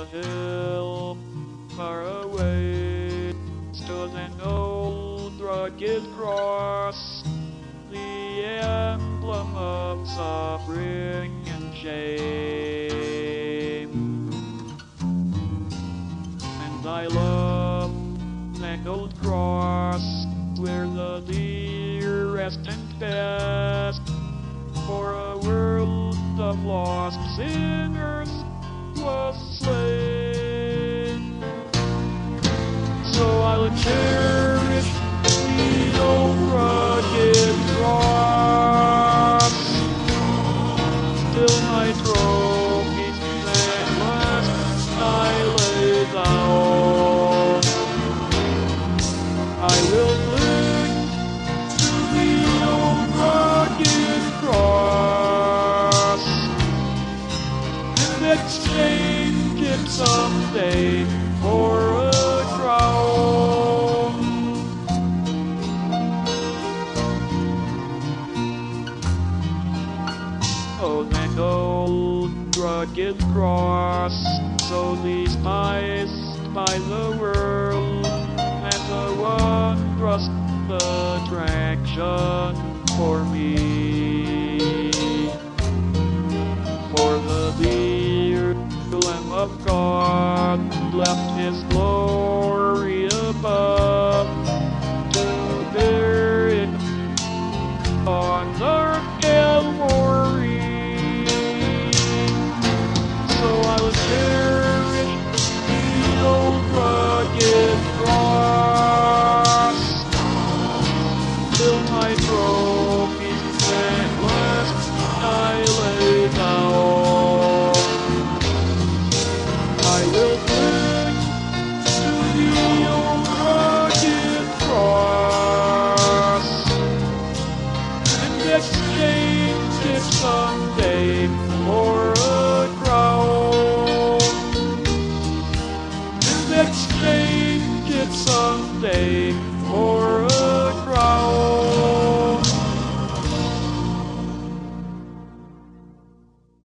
hill far away stood an old rugged cross, the emblem of suffering and shame. And I love that old cross where the dearest and best for a world of lost sinners was slain. So I'll cherish the old rugged cross till my trophies at last I lay down. I will cling to the old rugged cross and exchange it someday for a crown. Oh, that old rugged cross, so despised by the world, as a wondrous attraction for me. For the dear Lamb of God left His glory above to bear it on the Calvary. So I'll cherish the old rugged cross till my trophies at last I lay down. I will cling to the old rugged cross and exchange it someday for a crown. And exchange it someday for a crown.